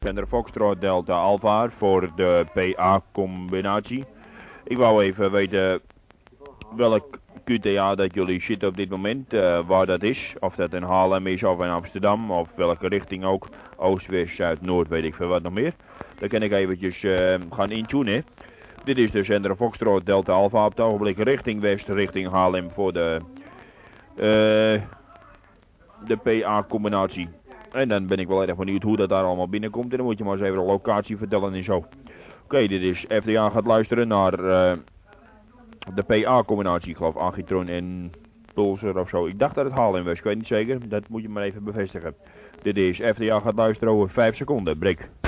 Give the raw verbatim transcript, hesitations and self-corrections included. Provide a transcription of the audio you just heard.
Zender Foxtrot Delta Alpha voor de P A-combinatie. Ik wou even weten welk Q T A dat jullie zitten op dit moment, uh, waar dat is. Of dat in Haarlem is of in Amsterdam, of welke richting ook. Oost, West, Zuid, Noord, weet ik veel wat nog meer. Dan kan ik eventjes uh, gaan intunen. Dit is de zender Foxtrot Delta Alpha op het ogenblik richting West, richting Haarlem voor de, uh, de P A-combinatie. En dan ben ik wel erg benieuwd hoe dat daar allemaal binnenkomt. En dan moet je maar eens even de locatie vertellen en zo. Oké, okay, dit is F D A gaat luisteren naar uh, de P A-combinatie. Ik geloof Agitron en Pulsar of zo. Ik dacht dat het Haarlem was, ik weet niet zeker. Dat moet je maar even bevestigen. Dit is F D A gaat luisteren over vijf seconden. Break.